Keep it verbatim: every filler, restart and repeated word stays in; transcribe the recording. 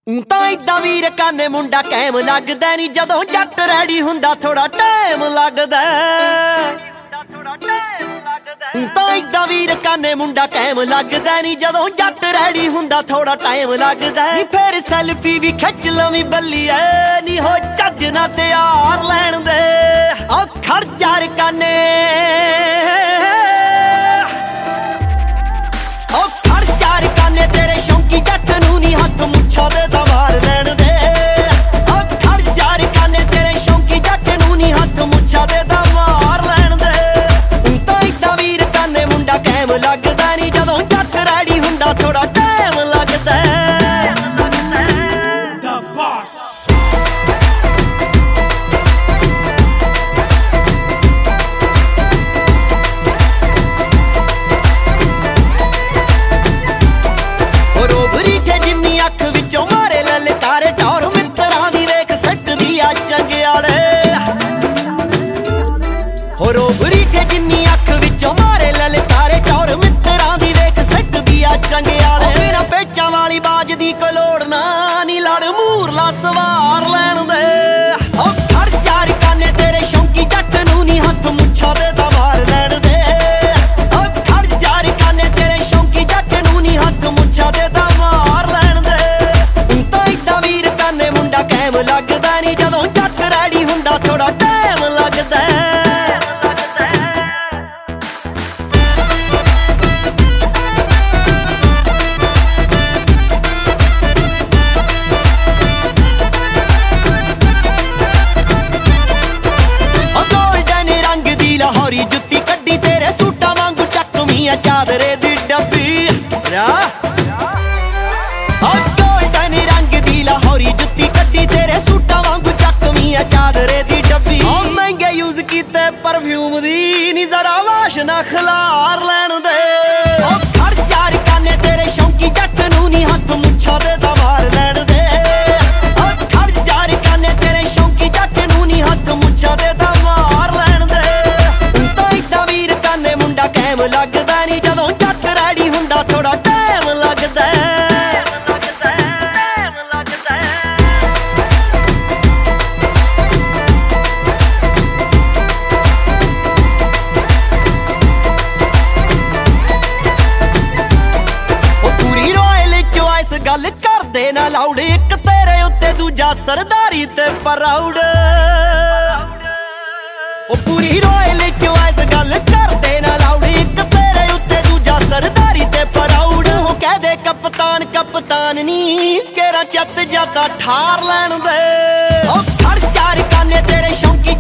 ਤਾਂ ਇਦਾਂ ਵੀਰ ਕਾਨੇ ਮੁੰਡਾ ਕਾਇਮ ਲੱਗਦਾ ਨੀ ਜਦੋਂ ਜੱਟ ਰੈਡੀ ਹੁੰਦਾ ਥੋੜਾ ਟਾਈਮ ਲੱਗਦਾ ਤਾਂ ਇਦਾਂ ਵੀਰ ਕਾਨੇ ਮੁੰਡਾ ਕਾਇਮ ਲੱਗਦਾ ਨੀ ਜਦੋਂ ਜੱਟ ਰੈਡੀ ਹੁੰਦਾ ਥੋੜਾ ਟਾਈਮ ਲੱਗਦਾ ਨੀ ਫੇਰ ਸੈਲਫੀ ਵੀ ਖਿੱਚ ਲਵੀਂ ਬੱਲੀਏ ਨੀ ਹੋ ਚੱਜ ਨਾ ਤਿਆਰ ਲੈਣ ਦੇ ਆ ਖੜ ਚਾਰ ਕਾਨੇ ਆ ਖੜ ਚਾਰ ਕਾਨੇ ਤੇਰੇ ਸ਼ੌਂਕੀ ਜੱਟ ਨੂੰ ਨੀ ਹੱਥ ਮੁੱਛਾਂ ਦੇ ਦਵਾਰ ਲੈਣ ਦੇ ਆ ਖੜ ਚਾਰ ਕਾਨੇ ਤੇਰੇ ਸ਼ੌਂਕੀ ਜੱਟ ਨੂੰ ਨੀ ਹੱਥ ਮੁੱਛਾਂ ਦੇ ਦਵਾਰ ਲੈਣ ਦੇ ਤਾਂ ਇਦਾਂ ਵੀਰ ਕਾਨੇ ਮੁੰਡਾ ਕਾਇਮ ਲੱਗਦਾ ਨੀ ਜਦੋਂ ਜੱਟ ਰੈਡੀ ਹੁੰਦਾ ਥੋੜਾ ਟਾਈਮ ਲੱਗਦਾ ਰੋਬਰੀ ਤੇ ਜਿੰਨੀ ਅੱਖ ਵਿੱਚੋਂ ਮਾਰੇ ਲਲਕਾਰੇ ਟੌਰ ਮਿੱਤਰਾਂ ਦੀ ਵੇਖ ਸਿੱਟਦੀ ਆ ਚੰਗਿਆਲੇ ਮੇਰਾ ਪੇਚਾਂ ਵਾਲੀ ਬਾਜ ਦੀ ਕਲੋੜ ਨਾ ਨੀ ਲੜ ਮੂਰਲਾ ਸਵਾਰ ਲੈਣ ਦੇ ਓ ਖੜ ਚਾਰ ਕਾਨੇ ਤੇਰੇ ਸ਼ੌਂਕੀ ਜੱਟ ਨੂੰ ਨੀ ਹੱਥ ਮੁੱਛਾਂ ਦੇ ਦਵਾਰ ਲੈਣ ਦੇ ਓ ਖੜ ਚਾਰ ਕਾਨੇ ਤੇਰੇ ਸ਼ੌਂਕੀ ਜੱਟ ਨੂੰ ਨੀ ਹੱਥ ਮੁੱਛਾਂ ਦੇ ਦਵਾਰ ਲੈਣ ਦੇ ਤਾਂ ਇਦਾਂ ਵੀਰ ਕਾਨੇ ਮੁੰਡਾ ਕਾਇਮ ਲੱਗਦਾ ਨੀ ਜਦੋਂ ਜੱਟ ਰੈਡੀ ਹੁੰਦਾ ਥੋੜਾ ਟਾਈਮ ਲੱਗਦਾ ਜੁੱਤੀ ਕੱਢੀ ਤੇਰੇ ਸੂਟਾਂ ਵਾਂਗੂ ਚੱਕਵੀਂ ਚਾਦਰੇ ਦੀ ਡੱਬੀ ਆ ਗੋਲਡਨ ਰੰਗ ਦੀ ਲਾਹੌਰੀ ਜੁੱਤੀ ਕੱਢੀ ਤੇਰੇ ਸੂਟਾਂ ਵਾਂਗੂ ਚੱਕਵੀਂ ਚਾਦਰੇ ਦੀ ਡੱਬੀ ਓ ਮਹਿੰਗੇ ਯੂਜ਼ ਕੀਤੇ ਪਰਫਿਊਮ ਦੀ ਨੀ ਜ਼ਰਾ ਵਾਸ਼ਨਾ ਖਲਾਰ ਲੈਣ ਦੇ ਓ ਖੜ ਚਾਰ ਕਾਨੇ ਤੇਰੇ ਸ਼ੌਂਕੀ ਜੱਟ ਨੂੰ ਨੀ ਹੱਥ ਮੁੱਛਾਂ ਦੇ ਦਵਾਰ ਲੈਣ ਦੇ ਓ ਖੜ ਚਾਰ ਕਾਨੇ ਤੇਰੇ ਸ਼ੌਂਕੀ ਜੱਟ ਨੂੰ ਨੀ ਹੱਥ ਮੁੱਛਾਂ ਦੇ ਦਵਾਰ ਲੈਣ ਦੇ ਮੁੰਡਾ ਕਾਇਮ ਲੱਗਦਾ ਨੀ ਜਦੋਂ ਜੱਟ ਰੈਡੀ ਹੁੰਦਾ ਥੋੜਾ ਟਾਈਮ ਲੱਗਦਾ ਉਹ ਪੂਰੀ ਰੋਇਲ ਚੁਆਇਸ ਗੱਲ ਕਰਦੇ ਨਾ ਲਾਉਡ ਇੱਕ ਤੇਰੇ ਉੱਤੇ ਦੂਜਾ ਸਰਦਾਰੀ ਤੇ ਪ੍ਰਾਊਡ ਉਹ ਪੂਰੀ ਰੋਇਲ ਚੁਆਇਸ ਗੱਲ ਕਰਦੇ ਨਾ ਲਾਉਡ ਇੱਕ ਤੇਰੇ ਉੱਤੇ ਦੂਜਾ ਸਰਦਾਰੀ ਤੇ ਪ੍ਰਾਊਡ ਉਹ ਕਹਦੇ ਕਪਤਾਨ ਕਪਤਾਨ ਨੀ ਕੇਰਾ ਚੱਤ ਜਾਂਦਾ ਠਾਰ ਲੈਣ ਦੇ ਉਹ ਖੜ ਚਾਰ ਕਾਨੇ ਤੇਰੇ ਸ਼ੌਂਕੀ